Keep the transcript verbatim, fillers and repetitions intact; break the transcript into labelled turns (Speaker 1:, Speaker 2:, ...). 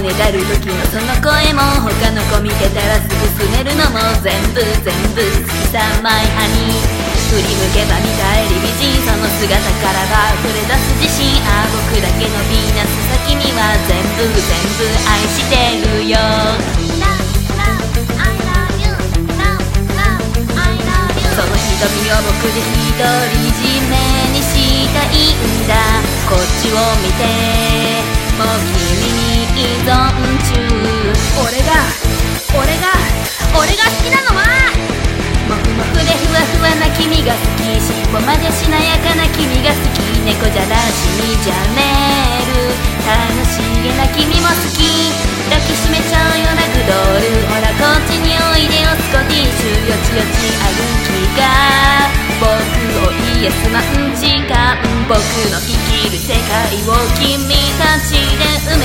Speaker 1: ねだる時のその声も他の子見てたらすぐすねるのも全部全部好きさマイハニー振り向けば見たえり美人その姿からは溢れ出す自信ああ僕だけのヴィーナスさ君は全部全部愛してるよその瞳を僕で独り占めにしたいんだこっちを見てもう君に依存中俺が俺が俺が好きなのはもふもふでふわふわな君が好き尻尾までしなやかな君が好き猫じゃらしにじゃねる楽しげな君も好き抱きしめちゃうよなグドールほらこっちにおいでよスコティッシュよちよち歩きが僕をイエスマン時間僕の生きる世界を君たちで